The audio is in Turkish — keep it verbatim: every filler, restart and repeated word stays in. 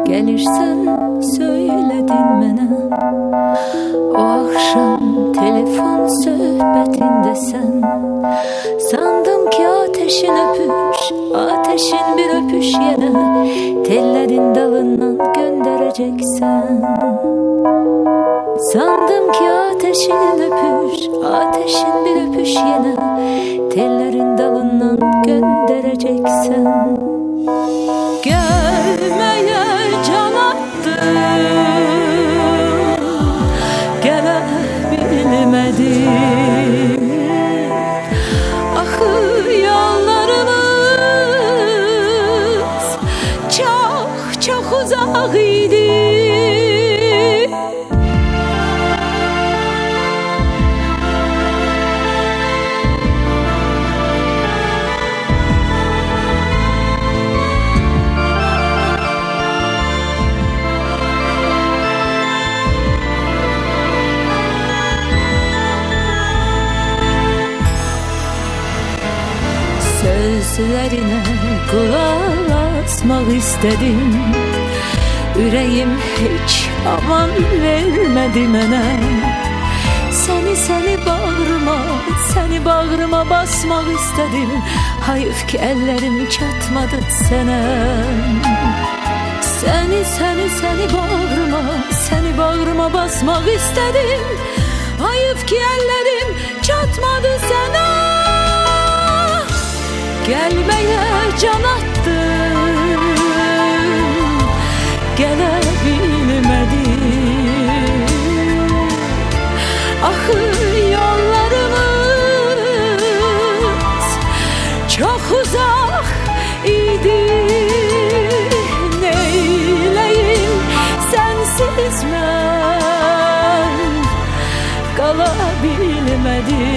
Gelirsen söyledin mənə. O akşam telefon söhbətində sən sandım ki ateşin öpüş, ateşin bir öpüş yenə tellerin dalından göndereceksen. Sandım ki ateşin öpüş, ateşin bir öpüş yenə tellerin dalından göndereceksen. Gelmeye can attım, gelebilmedim. Ahı yollarımız çok çok uzak idi. Sözlerine kulak asmak istedim. Yüreğim hiç aman vermedi mənə. Seni seni bağrıma, seni bağrıma basmak istedim. Hayıf ki ellerim çatmadı sana. Seni seni seni bağrıma, seni bağrıma basmak istedim. Hayıf ki ellerim çatmadı sana. Gelmeye can attım, gelebilmedim. Ahı yollarımız çok uzak idi. Neyleyim sensiz ben kalabilmedim.